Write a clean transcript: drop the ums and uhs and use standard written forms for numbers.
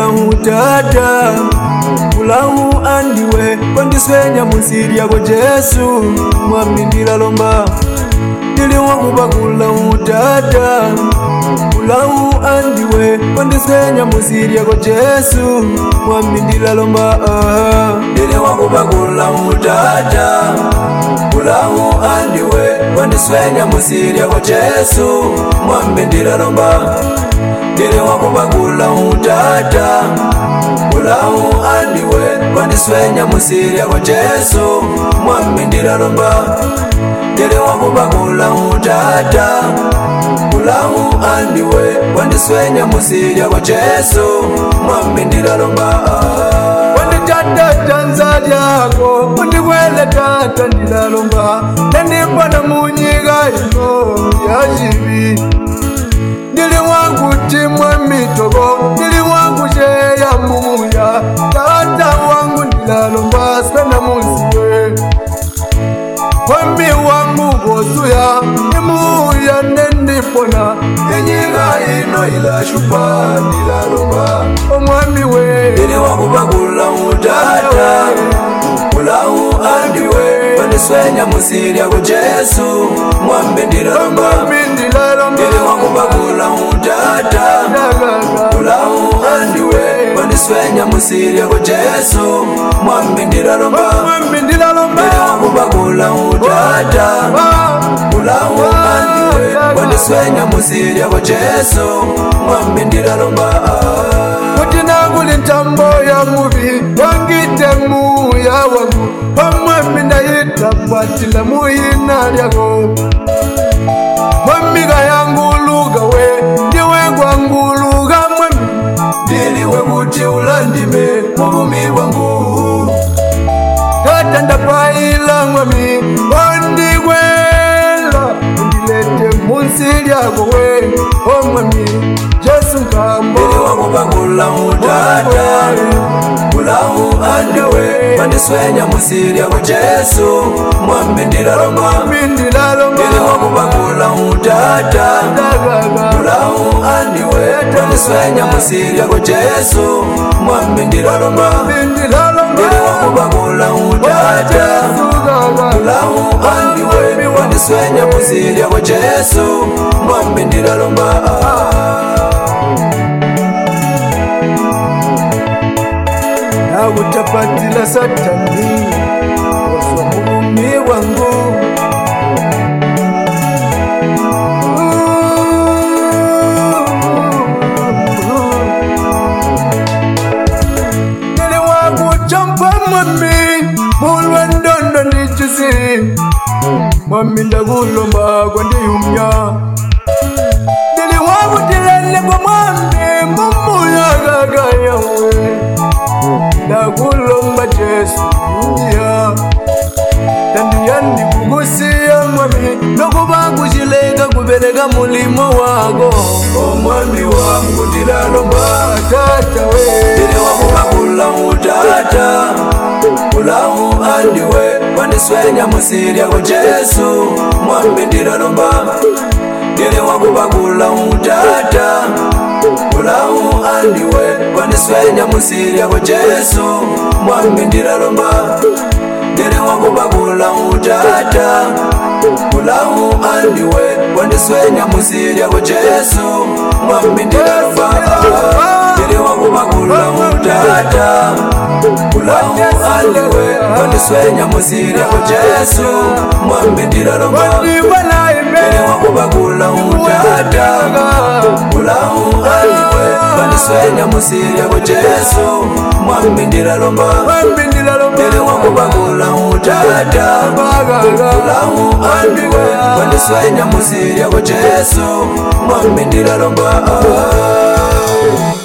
wakubagula utata Kulahu andiwe Kondiswenya musiri yako Jesu Mwami ndilalomba Dili wakubagula utata Kulahu andiwe Kondiswenya musiri yako Jesu Mwami ndilalomba Dili wakubagula utata Kulahu andiwe Kondiswenya musiri yako Jesu Mwami ndilalomba Dili wakubagula utata Kulahu andiwe Kondiswenya musiri yako Jesu Mwami ndilalomba Dili wakubagula utata Kulahu andiwe Kondiswenya musiri yako Jesu Mwami ndilalomba Tata chanza jako Undiwele tata ndilalomba Nendipana munyiga ino ya jibi Ndili wangu timwe mitogo Ndili wangu sheya muya Tata wangu ndilalomba Swena musiwe Wambi wangu gosuya Imuya nendipona Inyiga ino ila shupa ndilalomba Omwami we Ndili wakubagula utata Kulahu andiwe Kondiswenya musiri yako Jesu Mwambi ndilalomba Ndili wakubagula utata Kulahu andiwe Kondiswenya musiri yako Jesu Mwambi ndilalomba Ndili wakubagula utata Kulahu andiwe Kondiswenya musiri yako Jesu Mwambi ndilalomba Kutinanguli ntambo ya mubi Wangite muya wangu Mwami ndayita patila muhina lyako Mwamiga yangu luga we Ndiwe kwangu luga mwami Diliwe kuti ulandime Mubumi wangu Tata ndapaila mwami Ondiwela Ndilete munsiri yako we Mwami Jesu nkambo Dili wakubagula utata Kulahu andiwe Kondiswenya musiri yako Jesu Mwambi ndilalomba Dili wakubagula utata Kulahu andiwe Kondiswenya musiri yako Jesu Mwambi ndilalomba Dili wakubagula utata Kulahu andiwe Kondiswenya musiri yako Jesu Mwambi ndilalomba Utapatila satani Waswa mubumi wangu Nili wangu champa mwami Mulwe ndondo ndichisi Mwami ndagulomba kwa ndiyumya Nili wangu tilele kwa mwami Mumuya gaga yawe Ndakulomba Jesu ya Tandiyandi kugusiya mwami Nokubakushileka kubelega mulimo wako Mwami wangu ndilalomba Tata we Dili wakubagula utata Kulahu andiwe Kondiswenya musiri yako Jesu Mwami ndilalomba Dili wakubagula utata Kulahu andiwe Kondiswenya musiri yako Jesu Mwambi ndilalomba Dili wakubagula utata Kulahu andiwe Kondiswenya musiri yako Jesu Mwambi ndilalomba Dili wakubagula utata Kulahu andiwe Kondiswenya musiri yako Jesu Mwambi ndilalomba Dili wakubagula utata Kulahu andiwe Kondiswenya musiri yako Jesu Mwambi ndilalomba Dili wakubagula utata Kulahu andiwe Kondiswenya musiri yako Jesu Mwambi ndilalomba